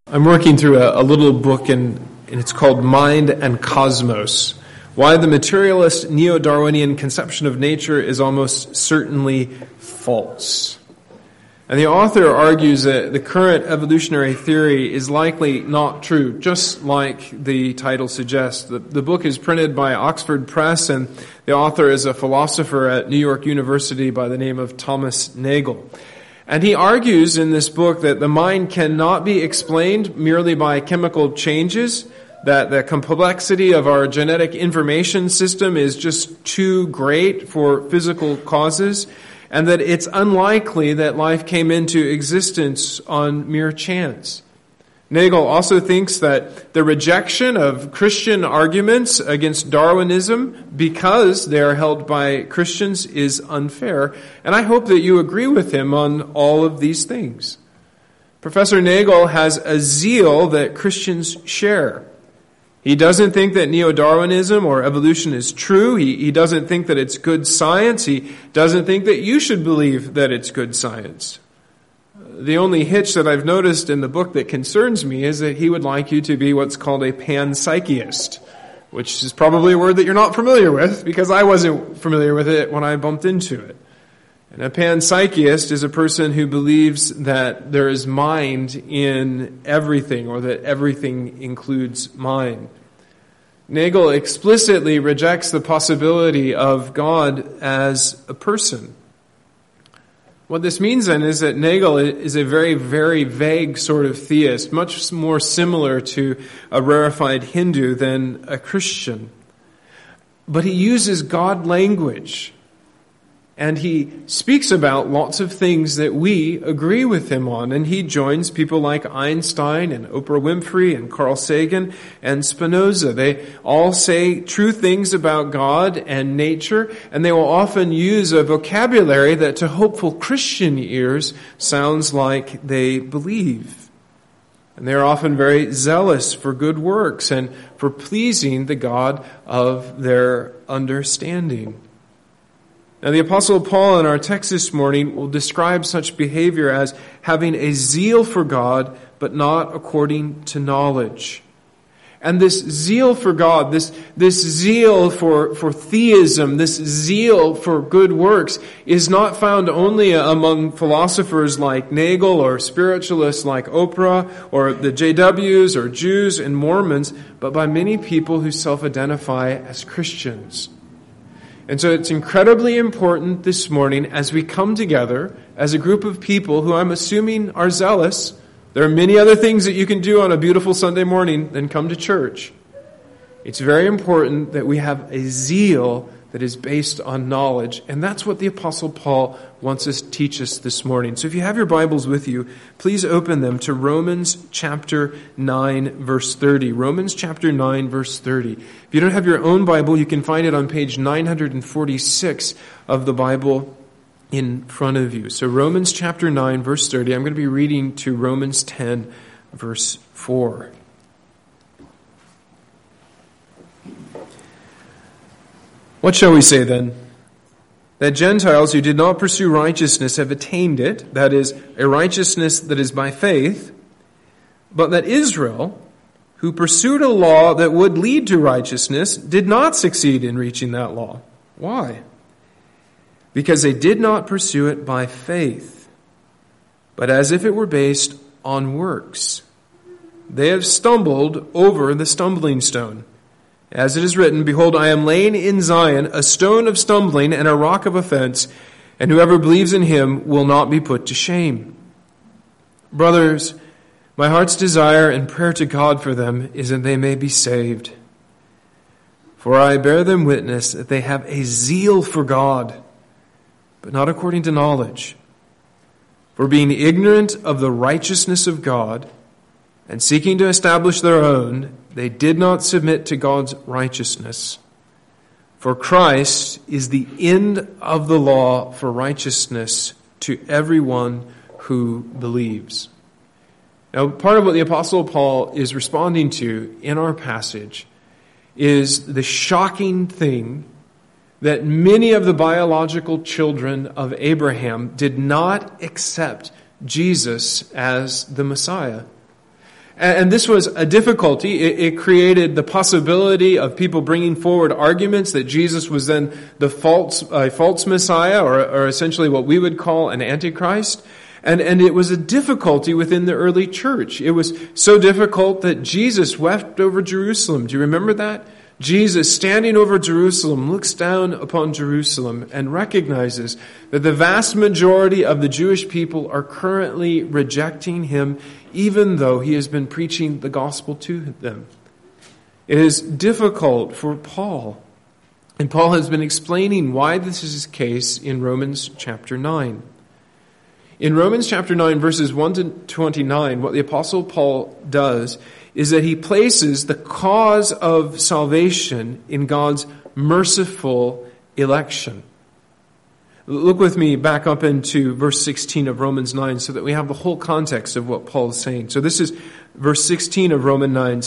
I'm working through a little book, and it's called Mind and Cosmos: Why the Materialist Neo-Darwinian Conception of Nature is Almost Certainly False. And the author argues that the current evolutionary theory is likely not true, just like the title suggests. The book is printed by Oxford Press, and the author is a philosopher at New York University by the name of Thomas Nagel. And he argues in this book that the mind cannot be explained merely by chemical changes, that the complexity of our genetic information system is just too great for physical causes, and that it's unlikely that life came into existence on mere chance. Nagel also thinks that the rejection of Christian arguments against Darwinism, because they are held by Christians, is unfair. And I hope that you agree with him on all of these things. Professor Nagel has a zeal that Christians share. He doesn't think that neo-Darwinism or evolution is true. He doesn't think that it's good science. He doesn't think that you should believe that it's good science. The only hitch that I've noticed in the book that concerns me is that he would like you to be what's called a panpsychist, which is probably a word that you're not familiar with, because I wasn't familiar with it when I bumped into it. And a panpsychist is a person who believes that there is mind in everything, or that everything includes mind. Nagel explicitly rejects the possibility of God as a person. What this means then is that Nagel is a very, very vague sort of theist, much more similar to a rarefied Hindu than a Christian. But he uses God language, and he speaks about lots of things that we agree with him on. And he joins people like Einstein and Oprah Winfrey and Carl Sagan and Spinoza. They all say true things about God and nature, and they will often use a vocabulary that to hopeful Christian ears sounds like they believe. And they are often very zealous for good works and for pleasing the God of their understanding. Now, the Apostle Paul in our text this morning will describe such behavior as having a zeal for God, but not according to knowledge. And this zeal for God, this zeal for theism, this zeal for good works is not found only among philosophers like Nagel or spiritualists like Oprah or the JWs or Jews and Mormons, but by many people who self-identify as Christians. And so it's incredibly important this morning as we come together as a group of people who I'm assuming are zealous. There are many other things that you can do on a beautiful Sunday morning than come to church. It's very important that we have a zeal that is based on knowledge. And that's what the Apostle Paul wants us to teach us this morning. So if you have your Bibles with you, please open them to Romans chapter 9, verse 30. Romans chapter 9, verse 30. If you don't have your own Bible, you can find it on page 946 of the Bible in front of you. So Romans chapter 9, verse 30. I'm going to be reading to Romans 10, verse 4. What shall we say then? That Gentiles who did not pursue righteousness have attained it, that is, a righteousness that is by faith, but that Israel, who pursued a law that would lead to righteousness, did not succeed in reaching that law. Why? Because they did not pursue it by faith, but as if it were based on works. They have stumbled over the stumbling stone. As it is written, Behold, I am laying in Zion a stone of stumbling and a rock of offense, and whoever believes in him will not be put to shame. Brothers, my heart's desire and prayer to God for them is that they may be saved. For I bear them witness that they have a zeal for God, but not according to knowledge. For being ignorant of the righteousness of God, and seeking to establish their own, they did not submit to God's righteousness. For Christ is the end of the law for righteousness to everyone who believes. Now, part of what the Apostle Paul is responding to in our passage is the shocking thing that many of the biological children of Abraham did not accept Jesus as the Messiah. And this was a difficulty. It created the possibility of people bringing forward arguments that Jesus was then the false Messiah, or essentially what we would call an Antichrist. And it was a difficulty within the early church. It was so difficult that Jesus wept over Jerusalem. Do you remember that? Jesus, standing over Jerusalem, looks down upon Jerusalem and recognizes that the vast majority of the Jewish people are currently rejecting him, even though he has been preaching the gospel to them. It is difficult for Paul. And Paul has been explaining why this is the case in Romans chapter 9. In Romans chapter 9, verses 1 to 29, what the Apostle Paul does is that he places the cause of salvation in God's merciful election. Look with me back up into verse 16 of Romans 9 so that we have the whole context of what Paul is saying. So this is verse 16 of Romans 9.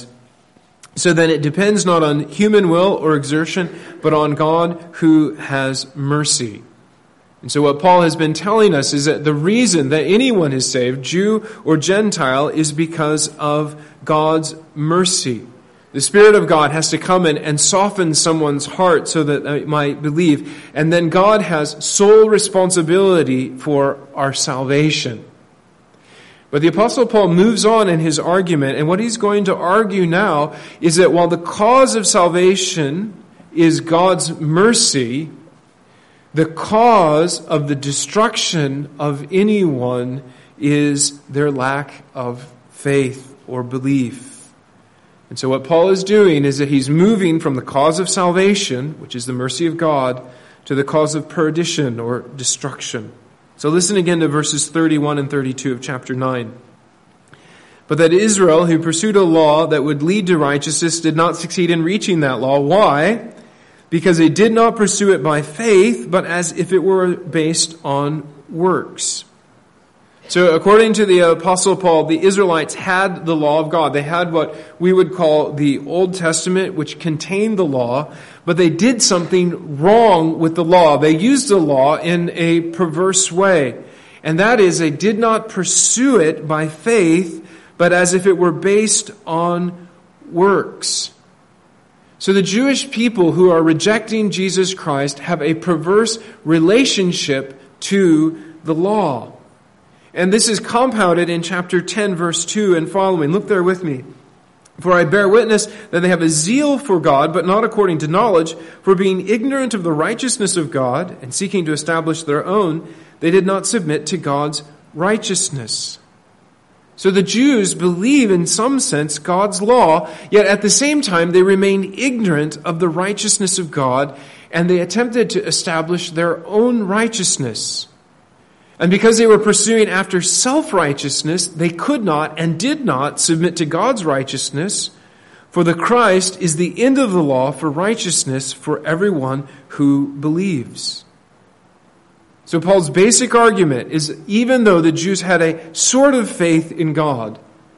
So then it depends not on human will or exertion, but on God who has mercy. And so what Paul has been telling us is that the reason that anyone is saved, Jew or Gentile, is because of God's mercy. The Spirit of God has to come in and soften someone's heart so that they might believe. And then God has sole responsibility for our salvation. But the Apostle Paul moves on in his argument, and what he's going to argue now is that while the cause of salvation is God's mercy, the cause of the destruction of anyone is their lack of faith or belief. And so what Paul is doing is that he's moving from the cause of salvation, which is the mercy of God, to the cause of perdition or destruction. So listen again to verses 31 and 32 of chapter 9. But that Israel, who pursued a law that would lead to righteousness, did not succeed in reaching that law. Why? Because they did not pursue it by faith, but as if it were based on works. So according to the Apostle Paul, the Israelites had the law of God. They had what we would call the Old Testament, which contained the law, but they did something wrong with the law. They used the law in a perverse way. And that is, they did not pursue it by faith, but as if it were based on works. So the Jewish people who are rejecting Jesus Christ have a perverse relationship to the law. And this is compounded in chapter 10, verse 2 and following. Look there with me. For I bear witness that they have a zeal for God, but not according to knowledge. For being ignorant of the righteousness of God and seeking to establish their own, they did not submit to God's righteousness. So the Jews believe in some sense God's law, yet at the same time they remain ignorant of the righteousness of God, and they attempted to establish their own righteousness. And because they were pursuing after self-righteousness, they could not and did not submit to God's righteousness, for the Christ is the end of the law for righteousness for everyone who believes. So Paul's basic argument is, even though the Jews had a sort of faith in God,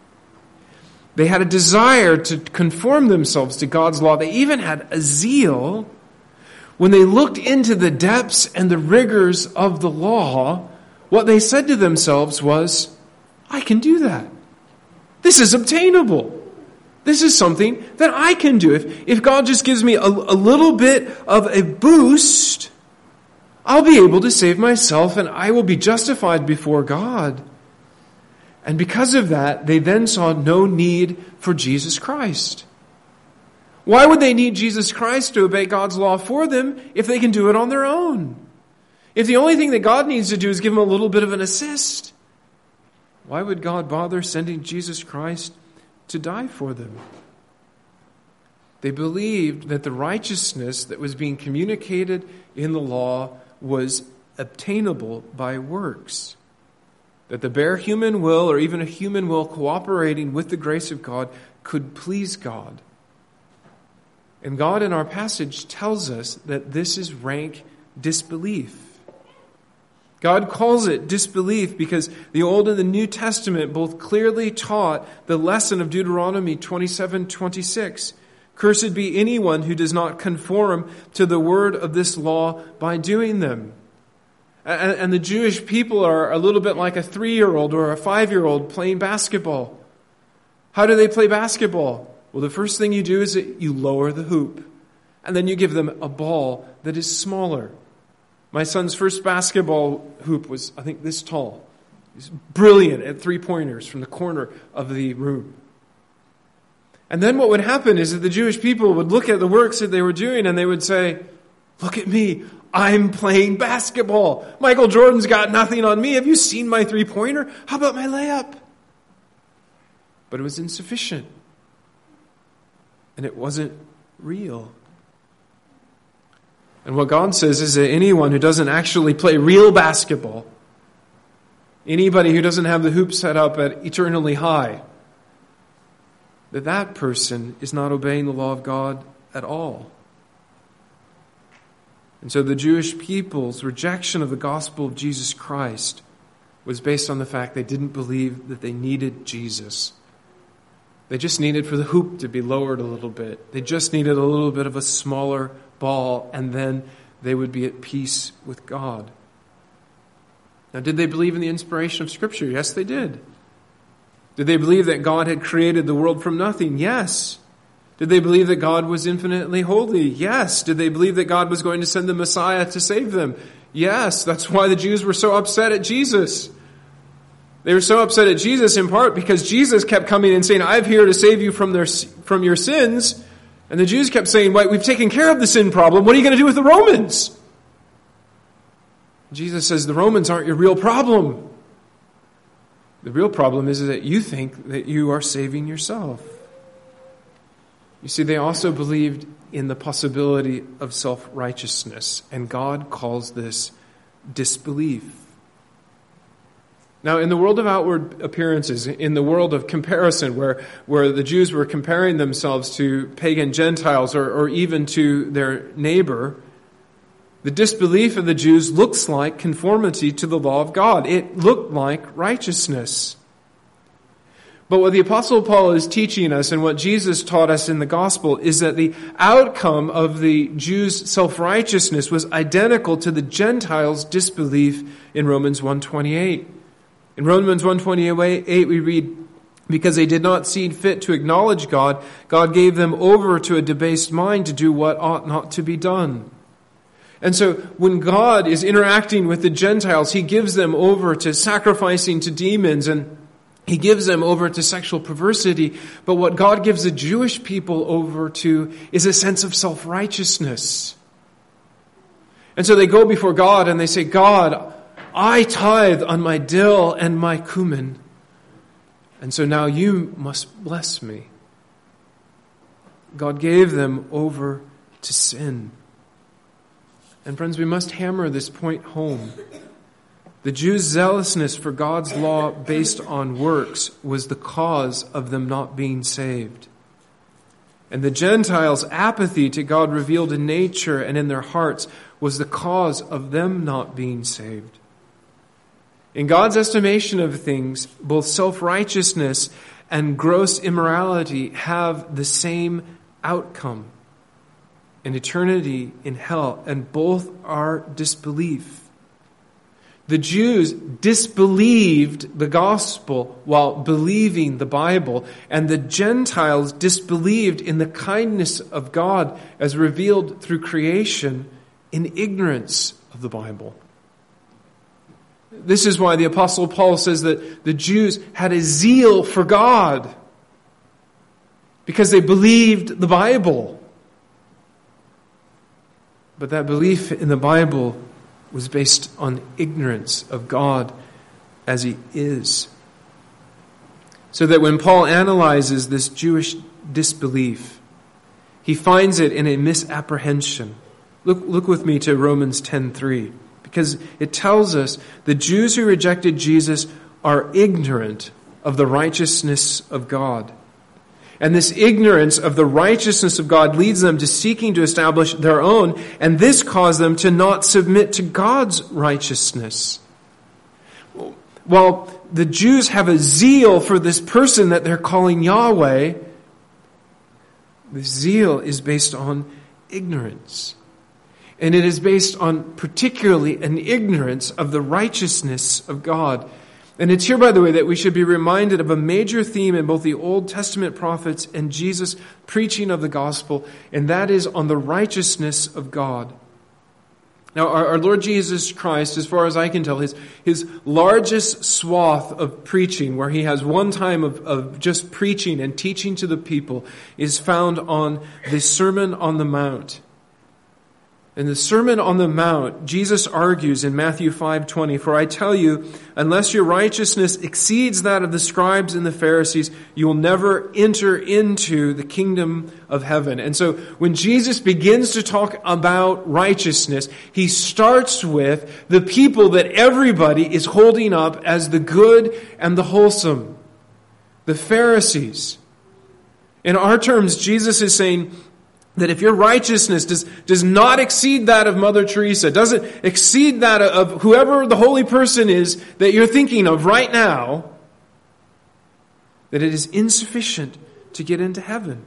they had a desire to conform themselves to God's law, they even had a zeal, when they looked into the depths and the rigors of the law, what they said to themselves was, I can do that. This is obtainable. This is something that I can do. If God just gives me a little bit of a boost, I'll be able to save myself and I will be justified before God. And because of that, they then saw no need for Jesus Christ. Why would they need Jesus Christ to obey God's law for them if they can do it on their own? If the only thing that God needs to do is give them a little bit of an assist, why would God bother sending Jesus Christ to die for them? They believed that the righteousness that was being communicated in the law was obtainable by works. That the bare human will, or even a human will cooperating with the grace of God, could please God. And God in our passage tells us that this is rank disbelief. God calls it disbelief because the Old and the New Testament both clearly taught the lesson of Deuteronomy 27:26. Cursed be anyone who does not conform to the word of this law by doing them. And the Jewish people are a little bit like a 3-year-old or a 5-year-old playing basketball. How do they play basketball? Well, the first thing you do is that you lower the hoop, and then you give them a ball that is smaller. My son's first basketball hoop was, I think, this tall. He's brilliant at three-pointers from the corner of the room. And then what would happen is that the Jewish people would look at the works that they were doing and they would say, look at me, I'm playing basketball. Michael Jordan's got nothing on me. Have you seen my three-pointer? How about my layup? But it was insufficient. And it wasn't real. And what God says is that anyone who doesn't actually play real basketball, anybody who doesn't have the hoop set up at eternally high, that person is not obeying the law of God at all. And so the Jewish people's rejection of the gospel of Jesus Christ was based on the fact they didn't believe that they needed Jesus. They just needed for the hoop to be lowered a little bit. They just needed a little bit of a smaller ball, and then they would be at peace with God. Now, did they believe in the inspiration of Scripture? Yes, they did. Did they believe that God had created the world from nothing? Yes. Did they believe that God was infinitely holy? Yes. Did they believe that God was going to send the Messiah to save them? Yes. That's why the Jews were so upset at Jesus. They were so upset at Jesus in part because Jesus kept coming and saying, I'm here to save you from your sins. And the Jews kept saying, wait, we've taken care of the sin problem. What are you going to do with the Romans? Jesus says, the Romans aren't your real problem. The real problem is that you think that you are saving yourself. You see, they also believed in the possibility of self-righteousness, and God calls this disbelief. Now, in the world of outward appearances, in the world of comparison, where the Jews were comparing themselves to pagan Gentiles or even to their neighbor, the disbelief of the Jews looks like conformity to the law of God. It looked like righteousness. But what the Apostle Paul is teaching us and what Jesus taught us in the gospel is that the outcome of the Jews' self-righteousness was identical to the Gentiles' disbelief in Romans 1:28. In Romans 1:28 we read, because they did not see fit to acknowledge God, God gave them over to a debased mind to do what ought not to be done. And so when God is interacting with the Gentiles, He gives them over to sacrificing to demons and He gives them over to sexual perversity. But what God gives the Jewish people over to is a sense of self-righteousness. And so they go before God and they say, God, I tithe on my dill and my cumin. And so now you must bless me. God gave them over to sin. And friends, we must hammer this point home. The Jews' zealousness for God's law based on works was the cause of them not being saved. And the Gentiles' apathy to God revealed in nature and in their hearts was the cause of them not being saved. In God's estimation of things, both self-righteousness and gross immorality have the same outcome. An eternity in hell, and both are disbelief. The Jews disbelieved the gospel while believing the Bible, and the Gentiles disbelieved in the kindness of God as revealed through creation in ignorance of the Bible. This is why the Apostle Paul says that the Jews had a zeal for God because they believed the Bible. But that belief in the Bible was based on ignorance of God as He is. So that when Paul analyzes this Jewish disbelief, he finds it in a misapprehension. Look with me to Romans 10:3, because it tells us the Jews who rejected Jesus are ignorant of the righteousness of God. And this ignorance of the righteousness of God leads them to seeking to establish their own, and this caused them to not submit to God's righteousness. While the Jews have a zeal for this person that they're calling Yahweh, the zeal is based on ignorance. And it is based on particularly an ignorance of the righteousness of God. And it's here, by the way, that we should be reminded of a major theme in both the Old Testament prophets and Jesus' preaching of the gospel, and that is on the righteousness of God. Now, our Lord Jesus Christ, as far as I can tell, his largest swath of preaching, where he has one time of just preaching and teaching to the people, is found on the Sermon on the Mount. In the Sermon on the Mount, Jesus argues in Matthew 5:20, "For I tell you, unless your righteousness exceeds that of the scribes and the Pharisees, you will never enter into the kingdom of heaven." And so when Jesus begins to talk about righteousness, he starts with the people that everybody is holding up as the good and the wholesome, the Pharisees. In our terms, Jesus is saying that if your righteousness does not exceed that of Mother Teresa, doesn't exceed that of whoever the holy person is that you're thinking of right now, that it is insufficient to get into heaven.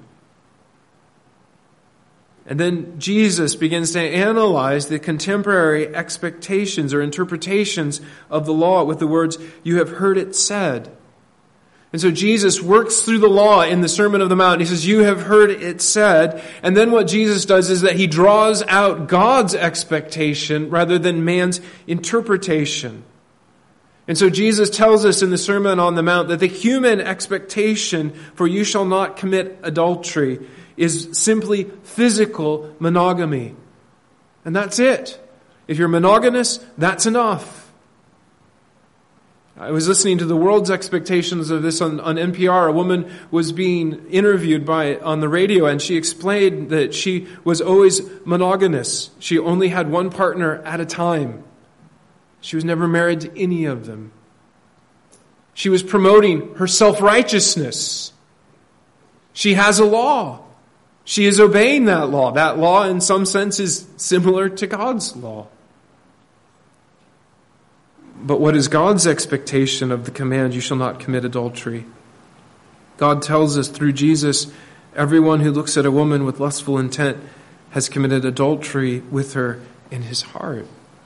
And then Jesus begins to analyze the contemporary expectations or interpretations of the law with the words, "You have heard it said." And so Jesus works through the law in the Sermon on the Mount. He says, "You have heard it said." And then what Jesus does is that he draws out God's expectation rather than man's interpretation. And so Jesus tells us in the Sermon on the Mount that the human expectation for "you shall not commit adultery" is simply physical monogamy. And that's it. If you're monogamous, that's enough. I was listening to the world's expectations of this on NPR. A woman was being interviewed on the radio, and she explained that she was always monogamous. She only had one partner at a time. She was never married to any of them. She was promoting her self-righteousness. She has a law. She is obeying that law. That law, in some sense, is similar to God's law. But what is God's expectation of the command, "You shall not commit adultery"? God tells us through Jesus, everyone who looks at a woman with lustful intent has committed adultery with her in his heart.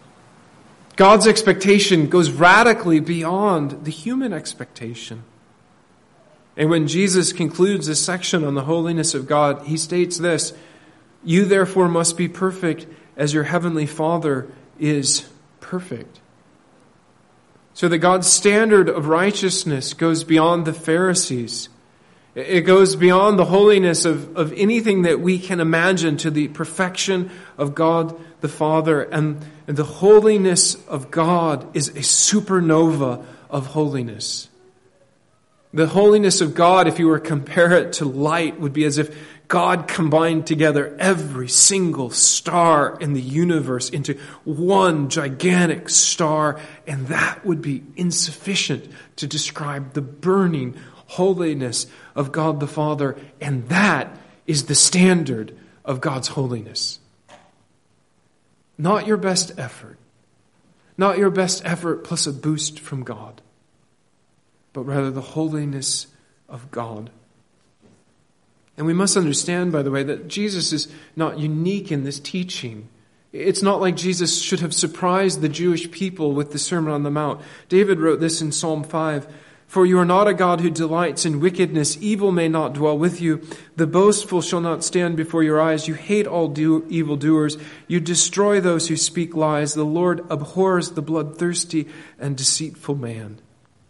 God's expectation goes radically beyond the human expectation. And when Jesus concludes this section on the holiness of God, he states this, "You therefore must be perfect as your heavenly Father is perfect." So that God's standard of righteousness goes beyond the Pharisees. It goes beyond the holiness of anything that we can imagine to the perfection of God the Father. And the holiness of God is a supernova of holiness. The holiness of God, if you were to compare it to light, would be as if God combined together every single star in the universe into one gigantic star, and that would be insufficient to describe the burning holiness of God the Father, and that is the standard of God's holiness. Not your best effort. Not your best effort plus a boost from God, but rather the holiness of God. And we must understand, by the way, that Jesus is not unique in this teaching. It's not like Jesus should have surprised the Jewish people with the Sermon on the Mount. David wrote this in Psalm 5, "For you are not a God who delights in wickedness. Evil may not dwell with you. The boastful shall not stand before your eyes. You hate all evildoers. You destroy those who speak lies. The Lord abhors the bloodthirsty and deceitful man."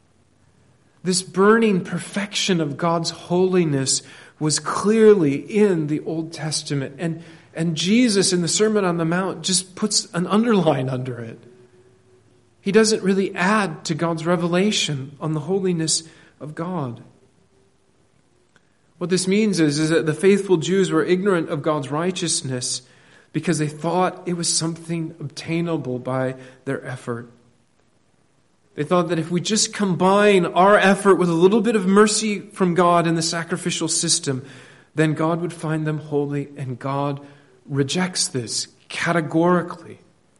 This burning perfection of God's holiness was clearly in the Old Testament. And Jesus in the Sermon on the Mount just puts an underline under it. He doesn't really add to God's revelation on the holiness of God. What this means is that the faithful Jews were ignorant of God's righteousness because they thought it was something obtainable by their effort. They thought that if we just combine our effort with a little bit of mercy from God in the sacrificial system, then God would find them holy, and God rejects this categorically.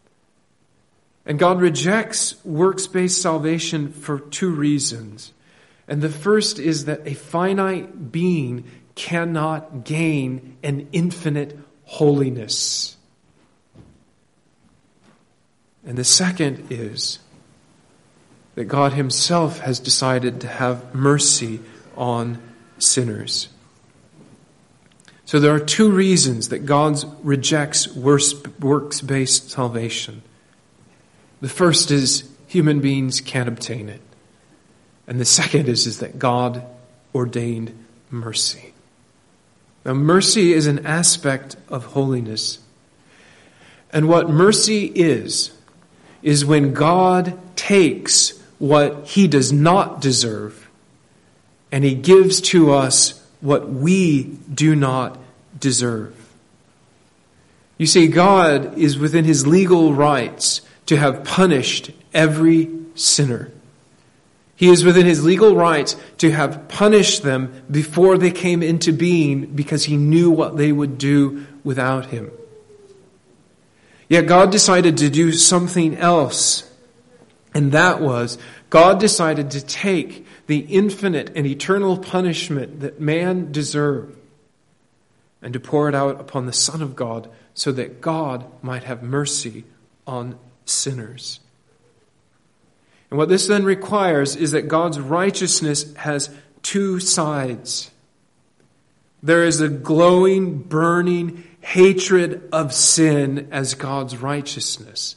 And God rejects works-based salvation for two reasons. And the first is that a finite being cannot gain an infinite holiness. And the second is that God himself has decided to have mercy on sinners. So there are two reasons that God rejects works-based salvation. The first is human beings can't obtain it. And the second is that God ordained mercy. Now, mercy is an aspect of holiness. And what mercy is when God takes what he does not deserve and he gives to us what we do not deserve. You see, God is within his legal rights to have punished every sinner. He is within his legal rights to have punished them before they came into being because he knew what they would do without him. Yet God decided to do something else, and that was God decided to take the infinite and eternal punishment that man deserved and to pour it out upon the Son of God so that God might have mercy on sinners. And what this then requires is that God's righteousness has two sides. There is a glowing, burning hatred of sin as God's righteousness.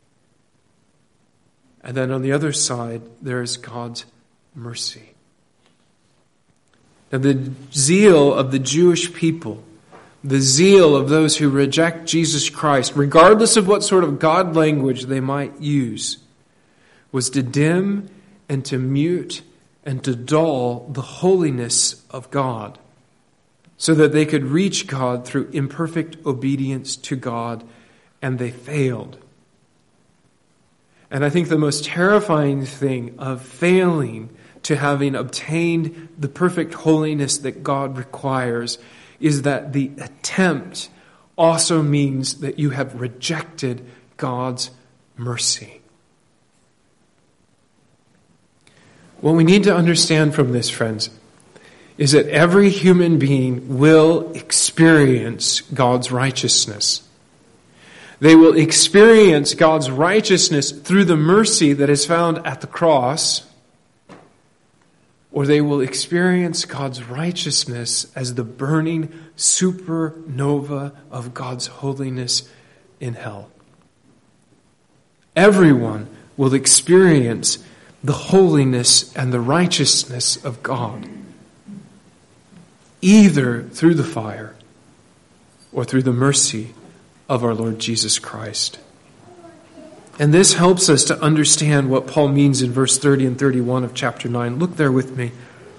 And then on the other side, there is God's mercy. Now, the zeal of the Jewish people, the zeal of those who reject Jesus Christ, regardless of what sort of God language they might use, was to dim and to mute and to dull the holiness of God so that they could reach God through imperfect obedience to God, and they failed. And I think the most terrifying thing of failing to having obtained the perfect holiness that God requires is that the attempt also means that you have rejected God's mercy. What we need to understand from this, friends, is that every human being will experience God's righteousness. They will experience God's righteousness through the mercy that is found at the cross, or they will experience God's righteousness as the burning supernova of God's holiness in hell. Everyone will experience the holiness and the righteousness of God, either through the fire or through the mercy of our Lord Jesus Christ. And this helps us to understand what Paul means in verse 30 and 31 of chapter 9. Look there with me.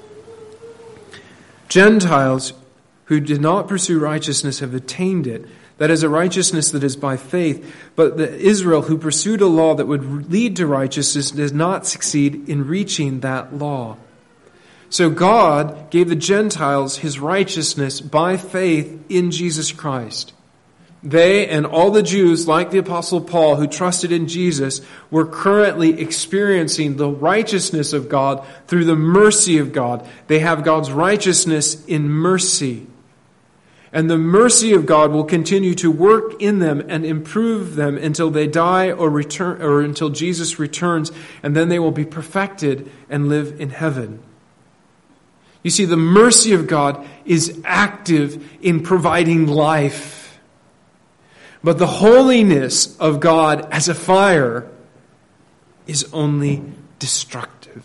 Gentiles who did not pursue righteousness have attained it. That is a righteousness that is by faith. But the Israel who pursued a law that would lead to righteousness does not succeed in reaching that law. So God gave the Gentiles his righteousness by faith in Jesus Christ. They and all the Jews, like the Apostle Paul, who trusted in Jesus, were currently experiencing the righteousness of God through the mercy of God. They have God's righteousness in mercy. And the mercy of God will continue to work in them and improve them until they die or return, or until Jesus returns, and then they will be perfected and live in heaven. You see, the mercy of God is active in providing life. But the holiness of God as a fire is only destructive.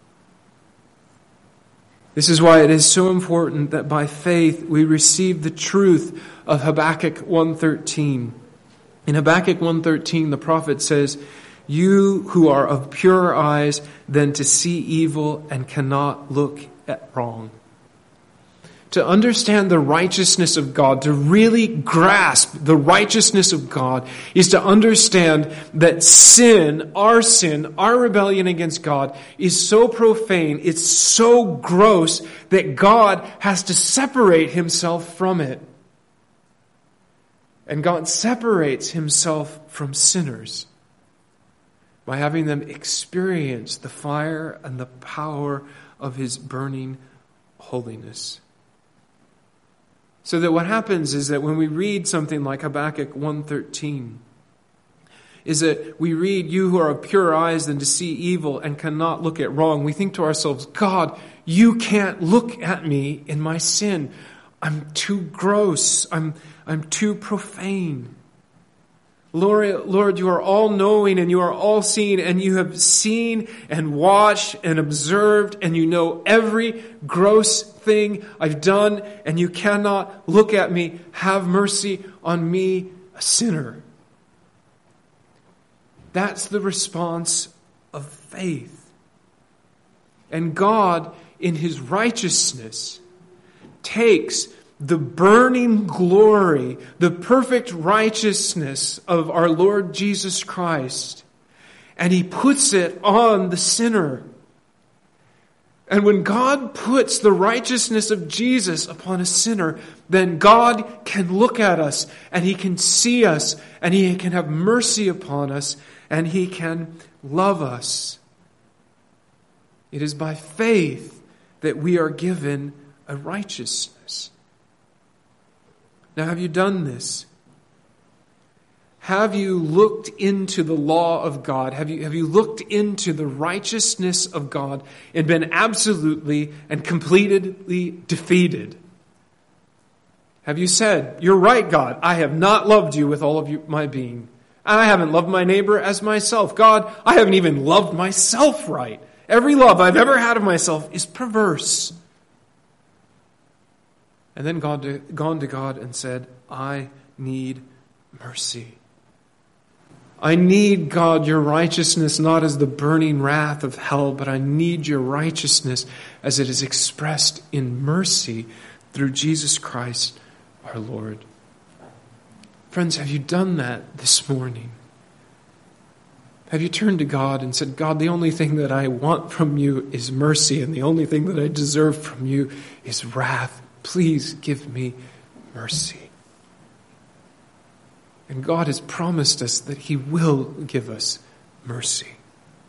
This is why it is so important that by faith we receive the truth of Habakkuk 1:13. In Habakkuk 1:13, the prophet says, "You who are of purer eyes than to see evil and cannot look at wrong." To understand the righteousness of God, to really grasp the righteousness of God, is to understand that sin, our rebellion against God, is so profane, it's so gross, that God has to separate himself from it. And God separates himself from sinners by having them experience the fire and the power of his burning holiness. So that what happens is that when we read something like Habakkuk 1:13, is that we read, "You who are of purer eyes than to see evil and cannot look at wrong." We think to ourselves, God, you can't look at me in my sin. I'm too gross. I'm too profane. Lord, you are all-knowing and you are all-seeing, and you have seen and watched and observed, and you know every gross thing I've done, and you cannot look at me. Have mercy on me, a sinner. That's the response of faith. And God, in his righteousness, takes the burning glory, the perfect righteousness of our Lord Jesus Christ, and he puts it on the sinner. And when God puts the righteousness of Jesus upon a sinner, then God can look at us, and he can see us, and he can have mercy upon us, and he can love us. It is by faith that we are given a righteousness. Now, have you done this? Have you looked into the law of God? Have you looked into the righteousness of God and been absolutely and completely defeated? Have you said, "You're right, God, I have not loved you with all of my being. I haven't loved my neighbor as myself. God, I haven't even loved myself right. Every love I've ever had of myself is perverse." And then gone to God and said, "I need mercy. I need, God, your righteousness, not as the burning wrath of hell, but I need your righteousness as it is expressed in mercy through Jesus Christ our Lord." Friends, have you done that this morning? Have you turned to God and said, "God, the only thing that I want from you is mercy, and the only thing that I deserve from you is wrath. Please give me mercy." And God has promised us that he will give us mercy.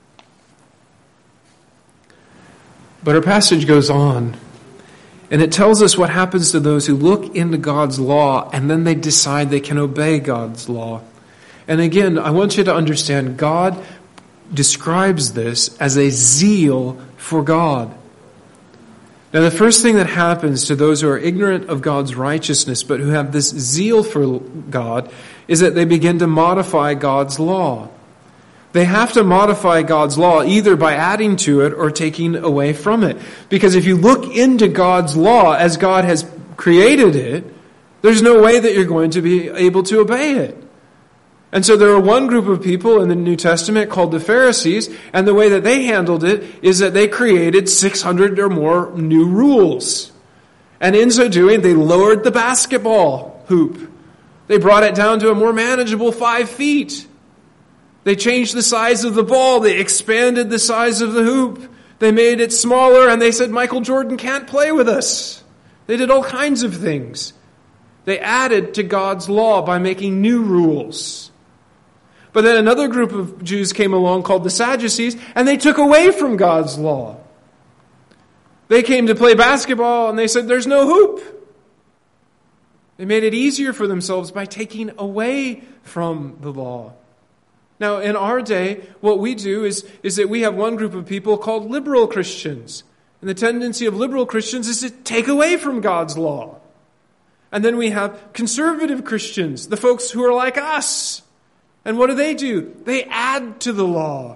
But our passage goes on, and it tells us what happens to those who look into God's law and then they decide they can obey God's law. And again, I want you to understand, God describes this as a zeal for God. Now, the first thing that happens to those who are ignorant of God's righteousness, but who have this zeal for God, is that they begin to modify God's law. They have to modify God's law either by adding to it or taking away from it. Because if you look into God's law as God has created it, there's no way that you're going to be able to obey it. And so there are one group of people in the New Testament called the Pharisees, and the way that they handled it is that they created 600 or more new rules. And in so doing, they lowered the basketball hoop. They brought it down to a more manageable 5 feet. They changed the size of the ball. They expanded the size of the hoop. They made it smaller, and they said, "Michael Jordan can't play with us." They did all kinds of things. They added to God's law by making new rules. But then another group of Jews came along called the Sadducees, and they took away from God's law. They came to play basketball, and they said, "There's no hoop." They made it easier for themselves by taking away from the law. Now, in our day, what we do is that we have one group of people called liberal Christians. And the tendency of liberal Christians is to take away from God's law. And then we have conservative Christians, the folks who are like us. And what do? They add to the law.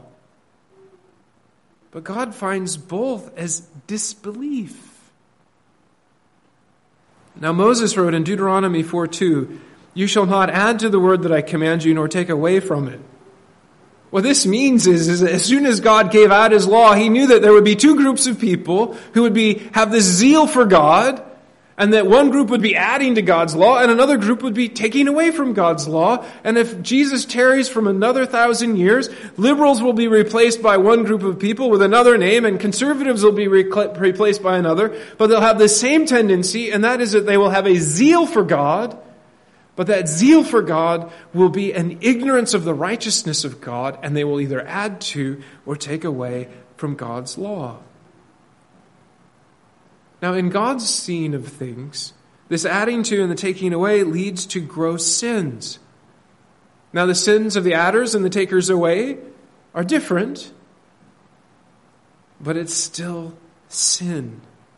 But God finds both as disbelief. Now Moses wrote in Deuteronomy 4:2, "You shall not add to the word that I command you, nor take away from it." What this means is that as soon as God gave out his law, he knew that there would be two groups of people who would have this zeal for God, and that one group would be adding to God's law, and another group would be taking away from God's law. And if Jesus tarries from another 1,000 years, liberals will be replaced by one group of people with another name, and conservatives will be replaced by another. But they'll have the same tendency, and that is that they will have a zeal for God, but that zeal for God will be an ignorance of the righteousness of God, and they will either add to or take away from God's law. Now, in God's scene of things, this adding to and the taking away leads to gross sins. Now, the sins of the adders and the takers away are different, but it's still sin.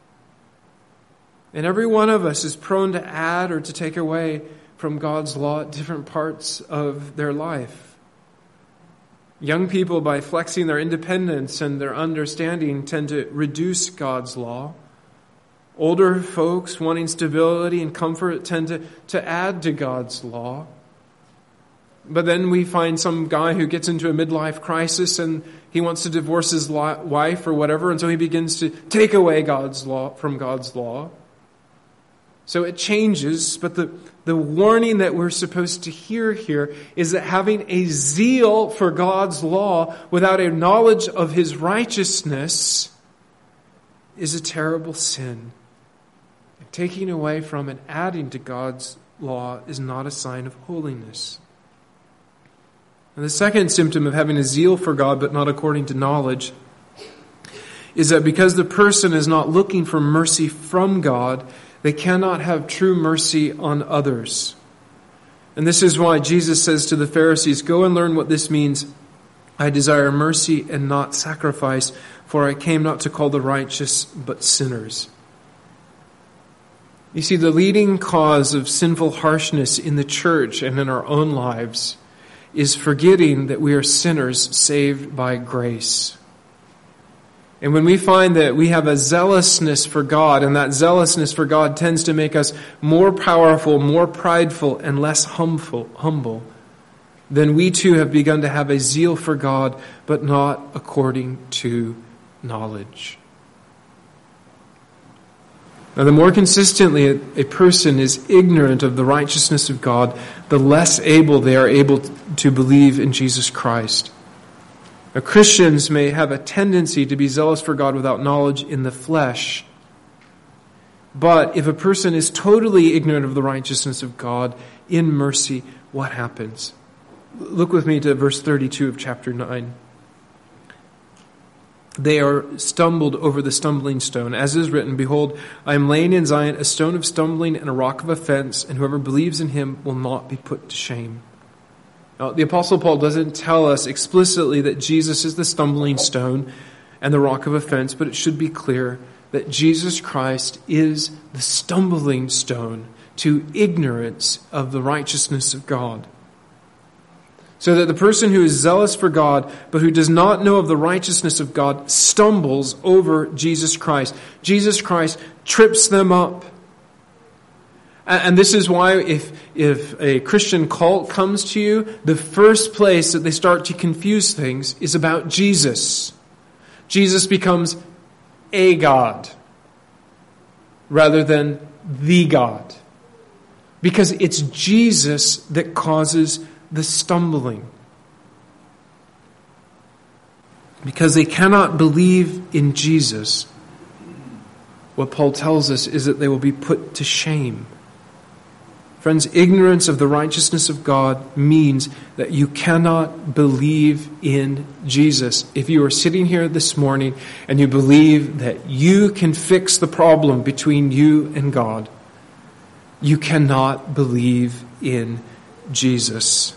And every one of us is prone to add or to take away from God's law at different parts of their life. Young people, by flexing their independence and their understanding, tend to reduce God's law. Older folks wanting stability and comfort tend to add to God's law. But then we find some guy who gets into a midlife crisis and he wants to divorce his wife or whatever, and so he begins to take away God's law from God's law. So it changes, but the warning that we're supposed to hear here is that having a zeal for God's law without a knowledge of His righteousness is a terrible sin. And taking away from and adding to God's law is not a sign of holiness. And the second symptom of having a zeal for God but not according to knowledge is that because the person is not looking for mercy from God, they cannot have true mercy on others. And this is why Jesus says to the Pharisees, "Go and learn what this means. I desire mercy and not sacrifice, for I came not to call the righteous but sinners." You see, the leading cause of sinful harshness in the church and in our own lives is forgetting that we are sinners saved by grace. And when we find that we have a zealousness for God, and that zealousness for God tends to make us more powerful, more prideful, and less humble, then we too have begun to have a zeal for God, but not according to knowledge. Now, the more consistently a person is ignorant of the righteousness of God, the less able they are able to believe in Jesus Christ. Now, Christians may have a tendency to be zealous for God without knowledge in the flesh. But if a person is totally ignorant of the righteousness of God in mercy, what happens? Look with me to verse 32 of chapter 9. They are stumbled over the stumbling stone. As is written, "Behold, I am laying in Zion a stone of stumbling and a rock of offense, and whoever believes in him will not be put to shame." Now, the Apostle Paul doesn't tell us explicitly that Jesus is the stumbling stone and the rock of offense, but it should be clear that Jesus Christ is the stumbling stone to ignorance of the righteousness of God. So that the person who is zealous for God, but who does not know of the righteousness of God, stumbles over Jesus Christ. Jesus Christ trips them up. And this is why if a Christian cult comes to you, the first place that they start to confuse things is about Jesus. Jesus becomes a God rather than the God. Because it's Jesus that causes the stumbling. Because they cannot believe in Jesus, what Paul tells us is that they will be put to shame. Friends, ignorance of the righteousness of God means that you cannot believe in Jesus. If you are sitting here this morning and you believe that you can fix the problem between you and God, you cannot believe in Jesus.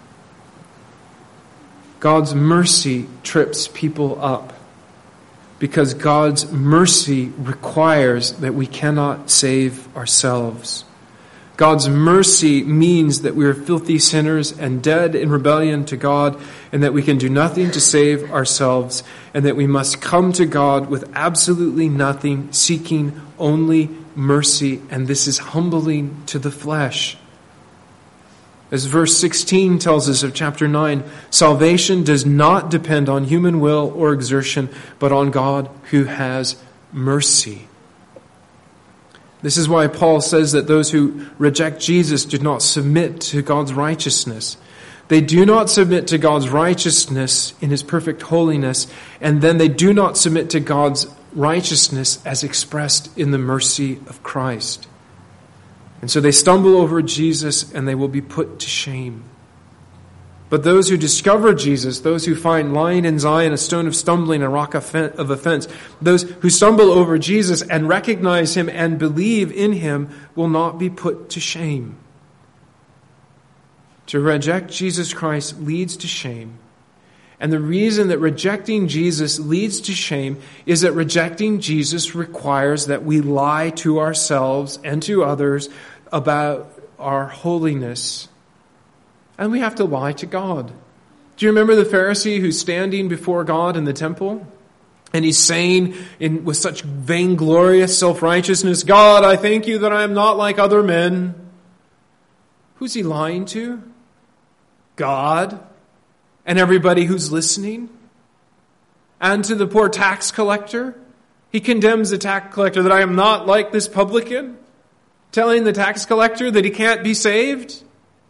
God's mercy trips people up because God's mercy requires that we cannot save ourselves. God's mercy means that we are filthy sinners and dead in rebellion to God, and that we can do nothing to save ourselves, and that we must come to God with absolutely nothing, seeking only mercy, and this is humbling to the flesh. As verse 16 tells us of chapter 9, salvation does not depend on human will or exertion, but on God who has mercy. This is why Paul says that those who reject Jesus do not submit to God's righteousness. They do not submit to God's righteousness in His perfect holiness, and then they do not submit to God's righteousness as expressed in the mercy of Christ. And so they stumble over Jesus and they will be put to shame. But those who discover Jesus, those who find lying in Zion a stone of stumbling, a rock of offense, those who stumble over Jesus and recognize Him and believe in Him will not be put to shame. To reject Jesus Christ leads to shame. And the reason that rejecting Jesus leads to shame is that rejecting Jesus requires that we lie to ourselves and to others about our holiness. And we have to lie to God. Do you remember the Pharisee who's standing before God in the temple? And he's saying with such vainglorious self-righteousness, God, I thank you that I am not like other men. Who's he lying to? God and everybody who's listening. And to the poor tax collector, he condemns the tax collector that I am not like this publican, telling the tax collector that he can't be saved.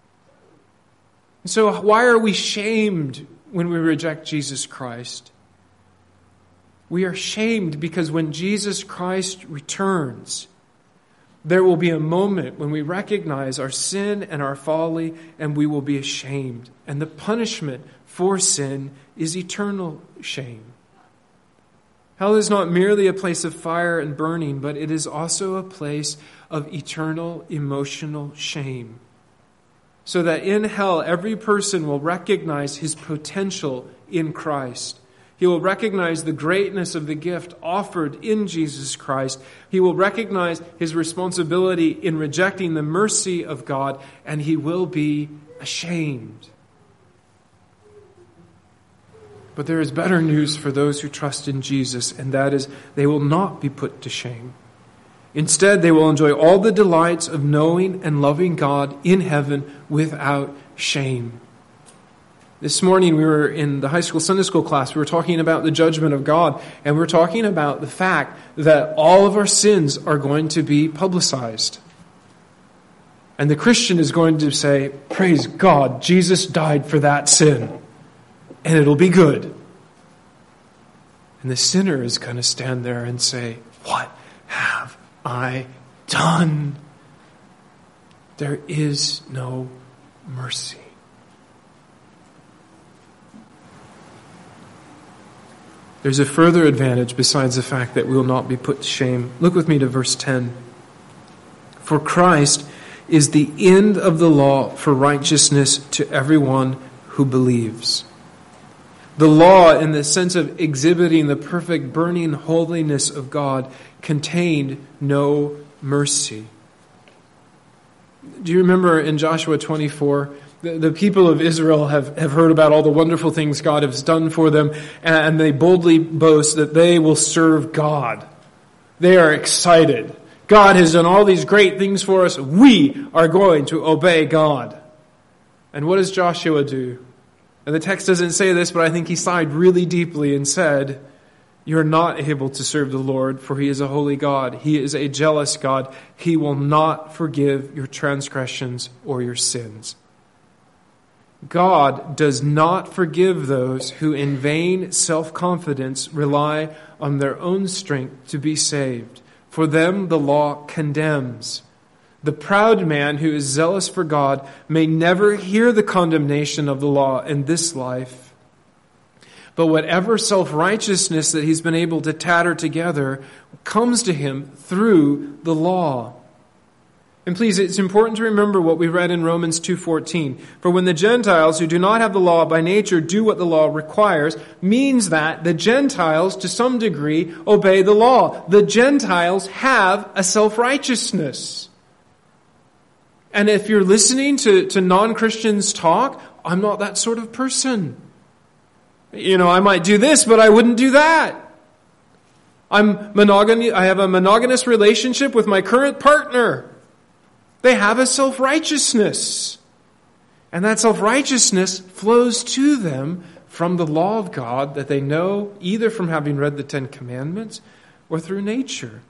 So why are we shamed when we reject Jesus Christ? We are shamed because when Jesus Christ returns, there will be a moment when we recognize our sin and our folly, and we will be ashamed. And the punishment for sin is eternal shame. Hell is not merely a place of fire and burning, but it is also a place of eternal emotional shame. So that in hell, every person will recognize his potential in Christ. He will recognize the greatness of the gift offered in Jesus Christ. He will recognize his responsibility in rejecting the mercy of God, and he will be ashamed. But there is better news for those who trust in Jesus, and that is they will not be put to shame. Instead, they will enjoy all the delights of knowing and loving God in heaven without shame. This morning we were in the high school Sunday school class. We were talking about the judgment of God, and we were talking about the fact that all of our sins are going to be publicized. And the Christian is going to say, praise God, Jesus died for that sin, and it'll be good. And the sinner is going to stand there and say, what have I done? There is no mercy. There's a further advantage besides the fact that we will not be put to shame. Look with me to verse 10. For Christ is the end of the law for righteousness to everyone who believes. The law, in the sense of exhibiting the perfect burning holiness of God, contained no mercy. Do you remember in Joshua 24, the people of Israel have heard about all the wonderful things God has done for them, and they boldly boast that they will serve God. They are excited. God has done all these great things for us. We are going to obey God. And what does Joshua do? And the text doesn't say this, but I think he sighed really deeply and said, you're not able to serve the Lord, for he is a holy God. He is a jealous God. He will not forgive your transgressions or your sins. God does not forgive those who in vain self-confidence rely on their own strength to be saved. For them the law condemns. The proud man who is zealous for God may never hear the condemnation of the law in this life. But whatever self-righteousness that he's been able to tatter together comes to him through the law. And please, it's important to remember what we read in Romans 2:14. For when the Gentiles who do not have the law by nature do what the law requires, means that the Gentiles, to some degree, obey the law. The Gentiles have a self-righteousness. And if you're listening to non-Christians talk, I'm not that sort of person. I might do this, but I wouldn't do that. I have a monogamous relationship with my current partner. They have a self-righteousness. And that self-righteousness flows to them from the law of God that they know either from having read the Ten Commandments or through nature.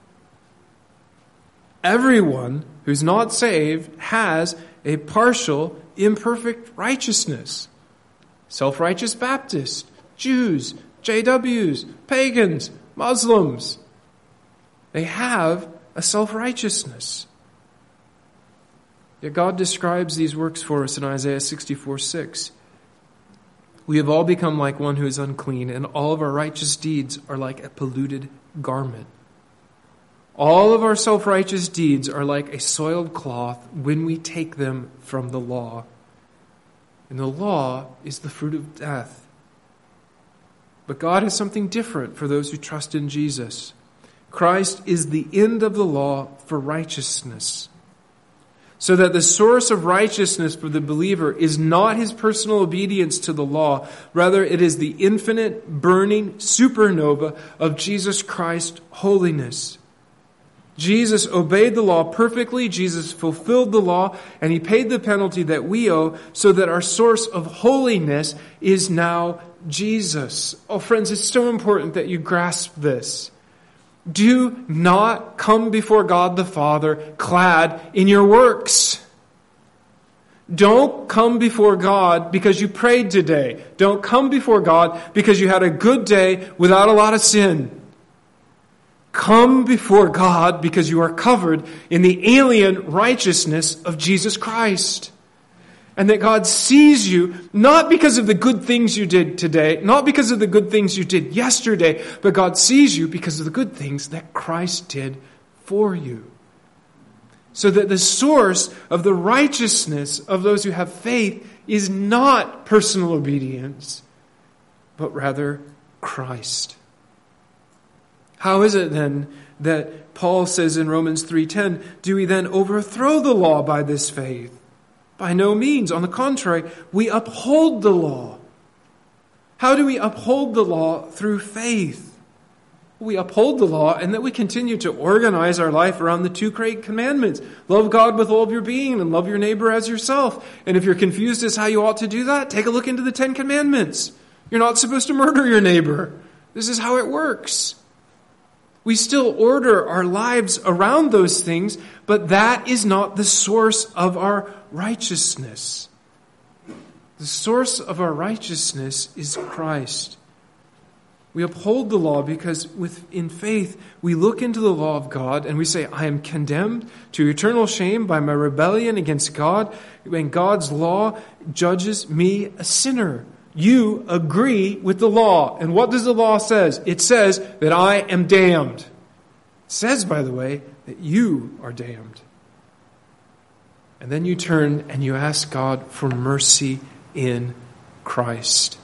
Everyone who's not saved has a partial, imperfect righteousness. Self-righteous Baptists, Jews, JWs, pagans, Muslims. They have a self-righteousness. Yet God describes these works for us in Isaiah 64:6. We have all become like one who is unclean, and all of our righteous deeds are like a polluted garment. All of our self-righteous deeds are like a soiled cloth when we take them from the law. And the law is the fruit of death. But God has something different for those who trust in Jesus. Christ is the end of the law for righteousness. So that the source of righteousness for the believer is not his personal obedience to the law. Rather, it is the infinite, burning supernova of Jesus Christ's holiness. Jesus obeyed the law perfectly. Jesus fulfilled the law, and he paid the penalty that we owe, so that our source of holiness is now Jesus. Oh, friends, it's so important that you grasp this. Do not come before God the Father clad in your works. Don't come before God because you prayed today. Don't come before God because you had a good day without a lot of sin. Come before God because you are covered in the alien righteousness of Jesus Christ. And that God sees you not because of the good things you did today, not because of the good things you did yesterday, but God sees you because of the good things that Christ did for you. So that the source of the righteousness of those who have faith is not personal obedience, but rather Christ. How is it then that Paul says in Romans 3:10, do we then overthrow the law by this faith? By no means. On the contrary, we uphold the law. How do we uphold the law? Through faith. We uphold the law and that we continue to organize our life around the two great commandments. Love God with all of your being and love your neighbor as yourself. And if you're confused as how you ought to do that, take a look into the 10 Commandments. You're not supposed to murder your neighbor. This is how it works. We still order our lives around those things, but that is not the source of our righteousness. The source of our righteousness is Christ. We uphold the law because in faith we look into the law of God and we say, I am condemned to eternal shame by my rebellion against God, when God's law judges me a sinner. You agree with the law. And what does the law say? It says that I am damned. It says, by the way, that you are damned. And then you turn and you ask God for mercy in Christ.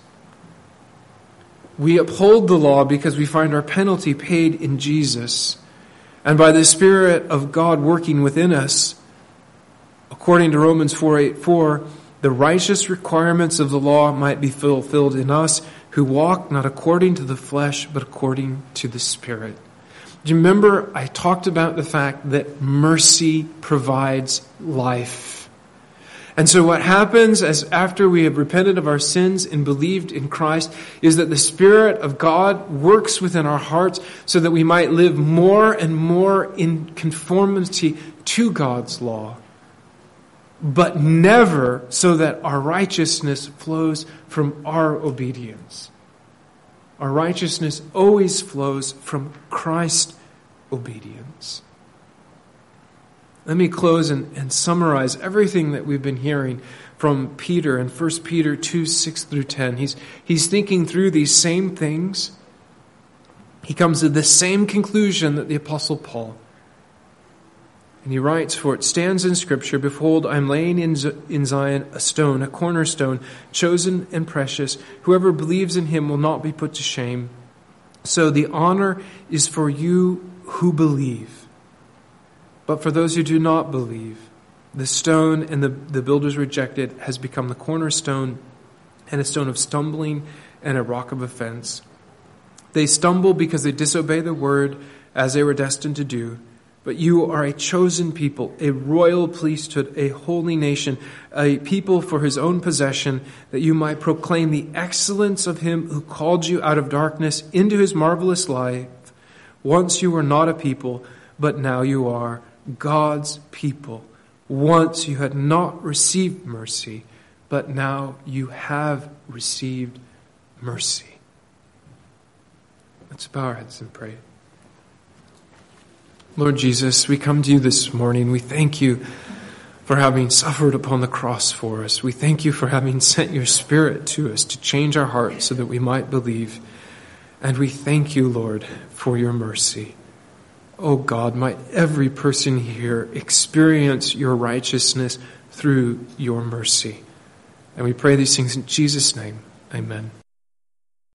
We uphold the law because we find our penalty paid in Jesus. And by the Spirit of God working within us, according to Romans 4:8-4, the righteous requirements of the law might be fulfilled in us who walk not according to the flesh, but according to the Spirit. Do you remember I talked about the fact that mercy provides life? And so what happens as after we have repented of our sins and believed in Christ is that the Spirit of God works within our hearts so that we might live more and more in conformity to God's law. But never so that our righteousness flows from our obedience. Our righteousness always flows from Christ's obedience. Let me close and summarize everything that we've been hearing from Peter in 1 Peter 2:6-10. He's thinking through these same things. He comes to the same conclusion that the Apostle Paul. And he writes, for it stands in Scripture, behold, I am laying in Zion a stone, a cornerstone, chosen and precious. Whoever believes in him will not be put to shame. So the honor is for you who believe. But for those who do not believe, the stone and the builders rejected has become the cornerstone and a stone of stumbling and a rock of offense. They stumble because they disobey the word as they were destined to do. But you are a chosen people, a royal priesthood, a holy nation, a people for his own possession, that you might proclaim the excellence of him who called you out of darkness into his marvelous light. Once you were not a people, but now you are God's people. Once you had not received mercy, but now you have received mercy. Let's bow our heads and pray. Lord Jesus, we come to you this morning. We thank you for having suffered upon the cross for us. We thank you for having sent your Spirit to us to change our hearts so that we might believe. And we thank you, Lord, for your mercy. Oh God, might every person here experience your righteousness through your mercy. And we pray these things in Jesus' name. Amen.